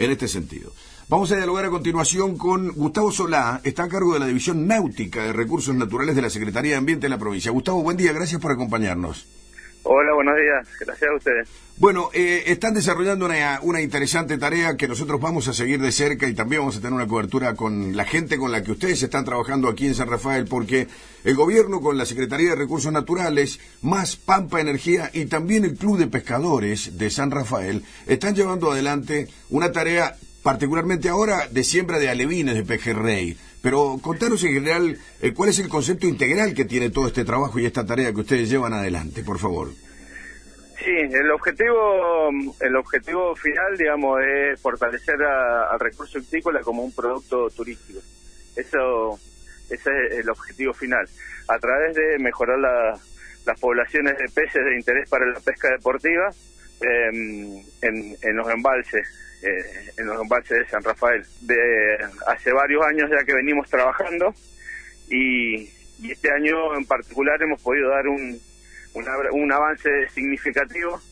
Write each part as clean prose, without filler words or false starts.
en este sentido. Vamos a dialogar a continuación con Gustavo Solá, está a cargo de la División Náutica de Recursos Naturales de la Secretaría de Ambiente de la provincia. Gustavo, buen día, gracias por acompañarnos. Hola, buenos días, gracias a ustedes. Bueno, están desarrollando una interesante tarea que nosotros vamos a seguir de cerca y también vamos a tener una cobertura con la gente con la que ustedes están trabajando aquí en San Rafael, porque el gobierno con la Secretaría de Recursos Naturales, más Pampa Energía y también el Club de Pescadores de San Rafael están llevando adelante una tarea particularmente ahora de siembra de alevines de pejerrey. Pero contanos en general cuál es el concepto integral que tiene todo este trabajo y esta tarea que ustedes llevan adelante, por favor. Sí, el objetivo final, digamos, es fortalecer al recurso hictícola como un producto turístico. Ese es el objetivo final. A través de mejorar las poblaciones de peces de interés para la pesca deportiva en los embalses. En los embalses de San Rafael. Hace varios años ya que venimos trabajando y este año en particular hemos podido dar un avance significativo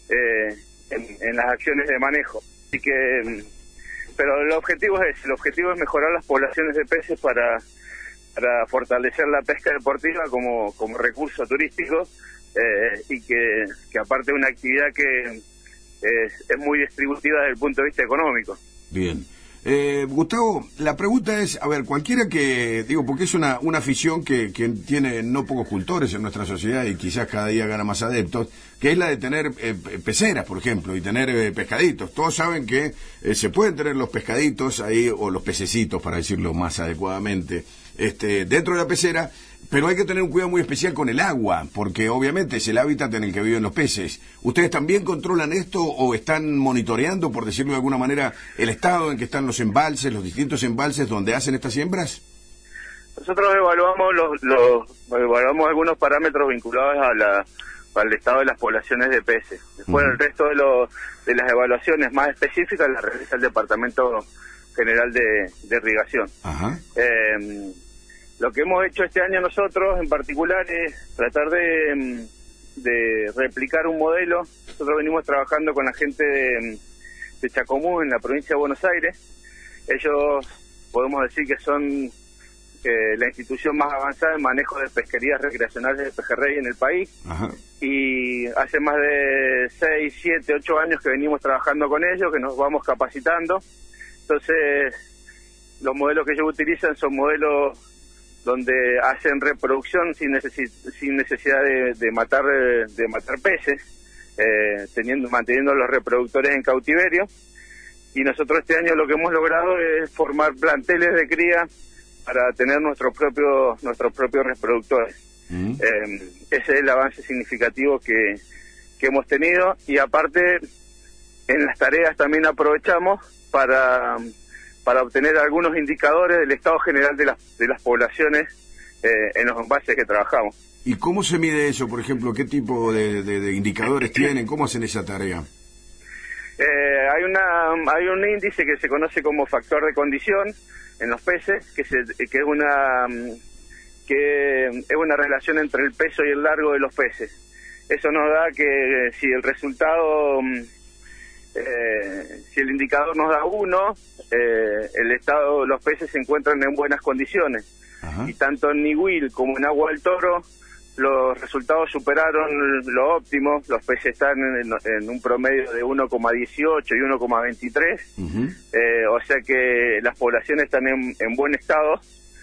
en las acciones de manejo. Así que, pero el objetivo es mejorar las poblaciones de peces para fortalecer la pesca deportiva como recurso turístico y que aparte de una actividad que es muy distributiva desde el punto de vista económico. Bien. Gustavo, la pregunta es, a ver, cualquiera que, digo, porque es una afición que tiene no pocos cultores en nuestra sociedad y quizás cada día gana más adeptos, que es la de tener peceras, por ejemplo, y tener pescaditos. Todos saben que se pueden tener los pescaditos ahí, o los pececitos, para decirlo más adecuadamente, dentro de la pecera, pero hay que tener un cuidado muy especial con el agua, porque obviamente es el hábitat en el que viven los peces. ¿Ustedes también controlan esto o están monitoreando, por decirlo de alguna manera, el estado en que están los embalses, los distintos embalses donde hacen estas siembras? Nosotros evaluamos algunos parámetros vinculados al estado de las poblaciones de peces. Después el resto de las evaluaciones más específicas las realiza el Departamento General de Irrigación. Ajá. Lo que hemos hecho este año nosotros en particular es tratar de replicar un modelo. Nosotros venimos trabajando con la gente de Chacomú en la provincia de Buenos Aires. Ellos podemos decir que son la institución más avanzada en manejo de pesquerías recreacionales de pejerrey en el país. Ajá. Y hace más de 6, 7, 8 años que venimos trabajando con ellos, que nos vamos capacitando. Entonces, los modelos que ellos utilizan son modelos donde hacen reproducción sin necesidad de matar peces, manteniendo los reproductores en cautiverio. Y nosotros este año lo que hemos logrado es formar planteles de cría para tener nuestros propios reproductores. Ese es el avance significativo que hemos tenido, y aparte en las tareas también aprovechamos para obtener algunos indicadores del estado general de las poblaciones en los embalses que trabajamos. ¿Y cómo se mide eso, por ejemplo? ¿Qué tipo de indicadores tienen? ¿Cómo hacen esa tarea? Hay un índice que se conoce como factor de condición en los peces, que es una relación entre el peso y el largo de los peces. Eso nos da que si el resultado... si el indicador nos da 1, los peces se encuentran en buenas condiciones. Ajá. Y tanto en Niwil como en Agua del Toro los resultados superaron lo óptimo. Los peces están en un promedio de 1,18 y 1,23. O sea que las poblaciones están en buen estado.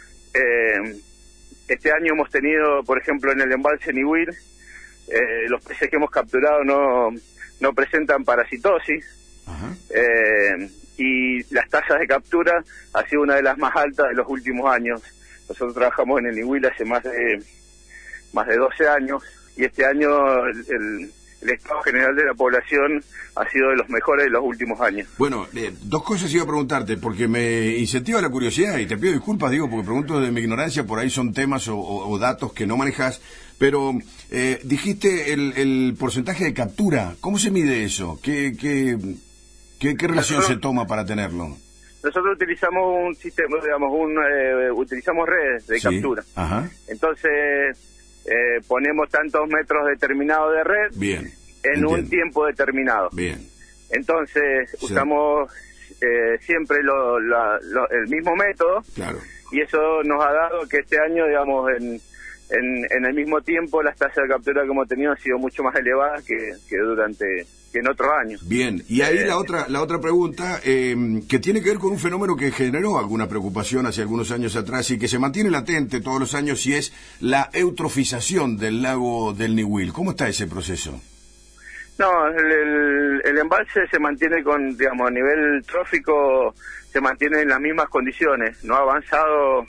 Este año hemos tenido, por ejemplo, en el embalse Niwil, los peces que hemos capturado no presentan parasitosis. Ajá. Y las tasas de captura ha sido una de las más altas de los últimos años. Nosotros trabajamos en el Niwil hace más de 12 años, y este año el estado general de la población ha sido de los mejores de los últimos años. Bueno, dos cosas iba a preguntarte, porque me incentiva la curiosidad, y te pido disculpas, digo, porque pregunto de mi ignorancia, por ahí son temas o datos que no manejas, pero dijiste el porcentaje de captura. ¿Cómo se mide eso? ¿Qué relación se toma para tenerlo? Nosotros utilizamos un sistema, digamos, utilizamos redes de captura. Ajá. Entonces, ponemos tantos metros determinados de red. Bien. En un tiempo determinado. Bien. Entonces, usamos siempre el mismo método. Claro. Y eso nos ha dado que este año, digamos, en el mismo tiempo las tasas de captura que hemos tenido han sido mucho más elevadas que en otros años. Bien, y ahí la otra pregunta, que tiene que ver con un fenómeno que generó alguna preocupación hace algunos años atrás y que se mantiene latente todos los años, y es la eutrofización del lago del Niwil. ¿Cómo está ese proceso? No, el embalse se mantiene digamos, a nivel trófico, se mantiene en las mismas condiciones, no ha avanzado,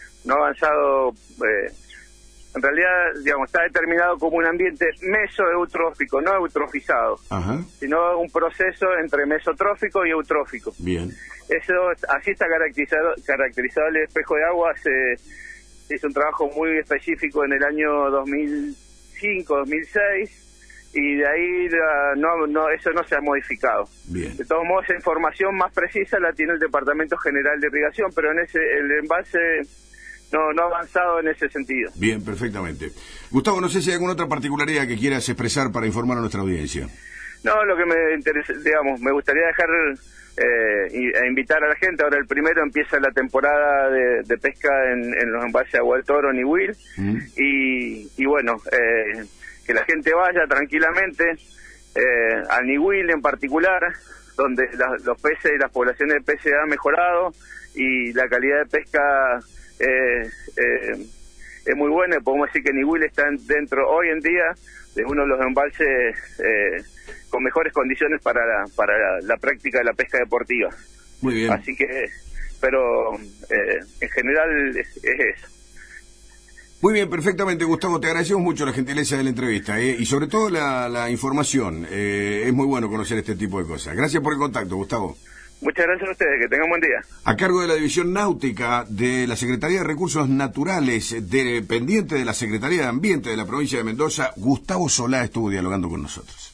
en realidad, digamos, está determinado como un ambiente mesoeutrófico, no eutrofizado, Ajá. sino un proceso entre mesotrófico y eutrófico. Bien. Así está caracterizado el espejo de agua. Se hizo un trabajo muy específico en el año 2005, 2006, y de ahí eso no se ha modificado. Bien. De todos modos, esa información más precisa la tiene el Departamento General de Irrigación, pero el embalse no ha avanzado en ese sentido. Bien, perfectamente. Gustavo, no sé si hay alguna otra particularidad que quieras expresar para informar a nuestra audiencia. No, lo que me interesa, digamos, me gustaría dejar e invitar a la gente. Ahora el primero empieza la temporada de pesca en los embalses de Agua del Toro, Niwil, y bueno, que la gente vaya tranquilamente al Niwil en particular, donde los peces y las poblaciones de peces han mejorado y la calidad de pesca es muy buena. Podemos decir que Niwil está dentro hoy en día de uno de los embalses con mejores condiciones para la práctica de la pesca deportiva. Muy bien. Así que, pero en general es eso. Muy bien, perfectamente, Gustavo. Te agradecemos mucho la gentileza de la entrevista y sobre todo la información. Es muy bueno conocer este tipo de cosas. Gracias por el contacto, Gustavo. Muchas gracias a ustedes, que tengan buen día. A cargo de la División Náutica de la Secretaría de Recursos Naturales, dependiente de la Secretaría de Ambiente de la provincia de Mendoza, Gustavo Solá estuvo dialogando con nosotros.